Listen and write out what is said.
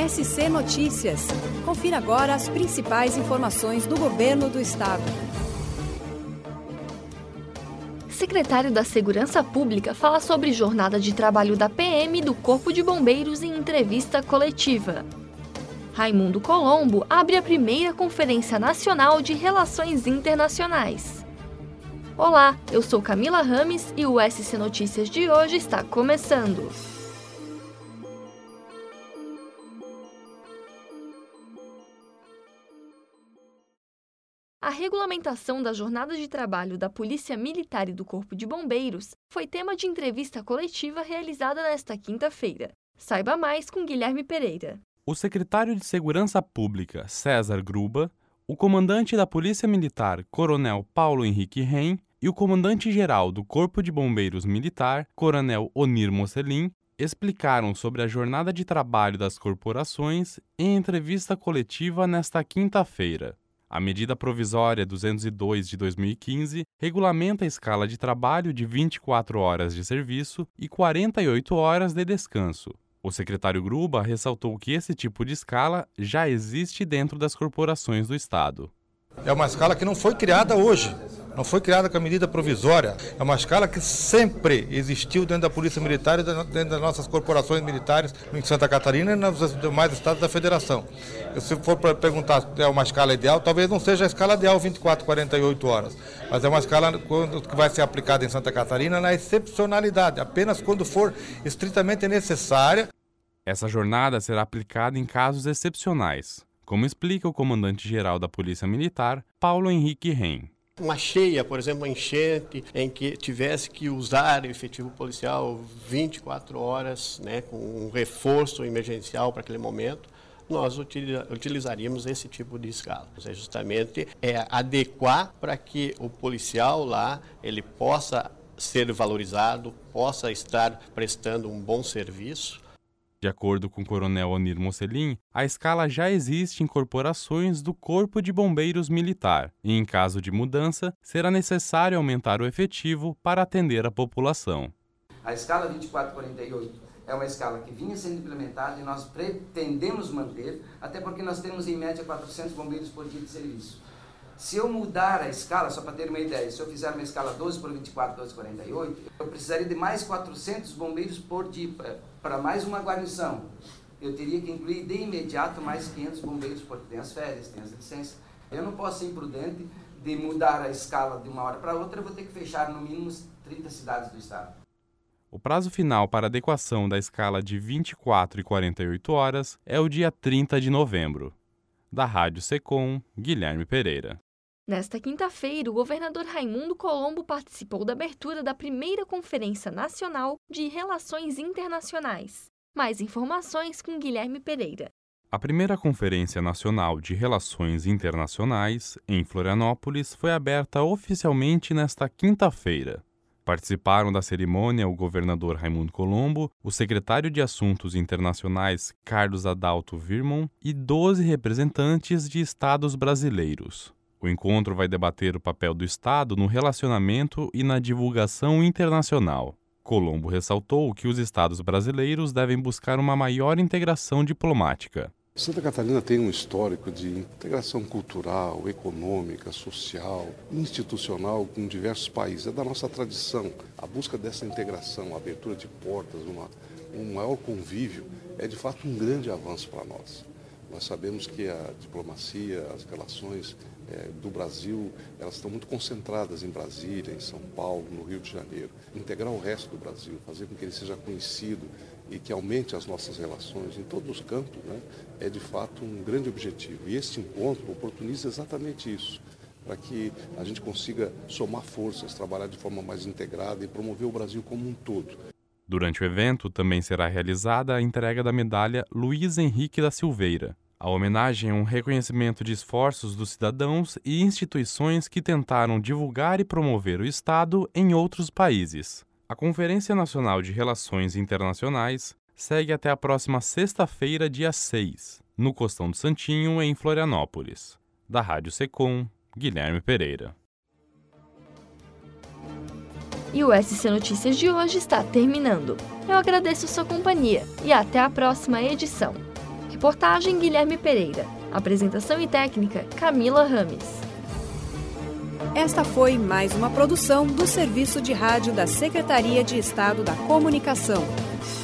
SC Notícias. Confira agora as principais informações do Governo do Estado. Secretário da Segurança Pública fala sobre jornada de trabalho da PM e do Corpo de Bombeiros em entrevista coletiva. Raimundo Colombo abre a primeira Conferência Nacional de Relações Internacionais. Olá, eu sou Camila Rames e o SC Notícias de hoje está começando. A regulamentação da jornada de trabalho da Polícia Militar e do Corpo de Bombeiros foi tema de entrevista coletiva realizada nesta quinta-feira. Saiba mais com Guilherme Pereira. O secretário de Segurança Pública, César Gruba, o comandante da Polícia Militar, Coronel Paulo Henrique Reim, e o comandante-geral do Corpo de Bombeiros Militar, Coronel Onir Mocelin, explicaram sobre a jornada de trabalho das corporações em entrevista coletiva nesta quinta-feira. A medida provisória 202 de 2015 regulamenta a escala de trabalho de 24 horas de serviço e 48 horas de descanso. O secretário Gruba ressaltou que esse tipo de escala já existe dentro das corporações do Estado. É uma escala que não foi criada hoje, não foi criada com a medida provisória. É uma escala que sempre existiu dentro da Polícia Militar e dentro das nossas corporações militares em Santa Catarina e nos demais estados da Federação. Se for para perguntar se é uma escala ideal, talvez não seja a escala ideal 24, 48 horas, mas é uma escala que vai ser aplicada em Santa Catarina na excepcionalidade, apenas quando for estritamente necessária. Essa jornada será aplicada em casos excepcionais, como explica o comandante-geral da Polícia Militar, Paulo Henrique Reim. Uma cheia, por exemplo, uma enchente em que tivesse que usar efetivo policial 24 horas, com um reforço emergencial para aquele momento, nós utilizaríamos esse tipo de escala. É justamente adequar para que o policial lá ele possa ser valorizado, possa estar prestando um bom serviço. De acordo com o coronel Onir Mocelin, a escala já existe em corporações do Corpo de Bombeiros Militar e, em caso de mudança, será necessário aumentar o efetivo para atender a população. A escala 2448 é uma escala que vinha sendo implementada e nós pretendemos manter, até porque nós temos em média 400 bombeiros por dia de serviço. Se eu mudar a escala, só para ter uma ideia, se eu fizer uma escala 12 por 24, 12 por 48, eu precisaria de mais 400 bombeiros por dia, para mais uma guarnição. Eu teria que incluir de imediato mais 500 bombeiros, porque tem as férias, tem as licenças. Eu não posso ser imprudente de mudar a escala de uma hora para outra, eu vou ter que fechar no mínimo 30 cidades do estado. O prazo final para adequação da escala de 24 e 48 horas é o dia 30 de novembro. Da Rádio Secom, Guilherme Pereira. Nesta quinta-feira, o governador Raimundo Colombo participou da abertura da primeira Conferência Nacional de Relações Internacionais. Mais informações com Guilherme Pereira. A primeira Conferência Nacional de Relações Internacionais, em Florianópolis, foi aberta oficialmente nesta quinta-feira. Participaram da cerimônia o governador Raimundo Colombo, o secretário de Assuntos Internacionais Carlos Adalto Virmon e 12 representantes de estados brasileiros. O encontro vai debater o papel do Estado no relacionamento e na divulgação internacional. Colombo ressaltou que os estados brasileiros devem buscar uma maior integração diplomática. Santa Catarina tem um histórico de integração cultural, econômica, social, institucional com diversos países. É da nossa tradição. A busca dessa integração, a abertura de portas, um maior convívio, é de fato um grande avanço para nós. Nós sabemos que a diplomacia, as relações do Brasil, elas estão muito concentradas em Brasília, em São Paulo, no Rio de Janeiro. Integrar o resto do Brasil, fazer com que ele seja conhecido e que aumente as nossas relações em todos os campos, é de fato um grande objetivo. E este encontro oportuniza exatamente isso, para que a gente consiga somar forças, trabalhar de forma mais integrada e promover o Brasil como um todo. Durante o evento, também será realizada a entrega da medalha Luiz Henrique da Silveira. A homenagem é um reconhecimento de esforços dos cidadãos e instituições que tentaram divulgar e promover o Estado em outros países. A Conferência Nacional de Relações Internacionais segue até a próxima sexta-feira, dia 6, no Costão do Santinho, em Florianópolis. Da Rádio Secom, Guilherme Pereira. E o SC Notícias de hoje está terminando. Eu agradeço sua companhia e até a próxima edição. Reportagem Guilherme Pereira. Apresentação e técnica Camila Rames. Esta foi mais uma produção do Serviço de Rádio da Secretaria de Estado da Comunicação.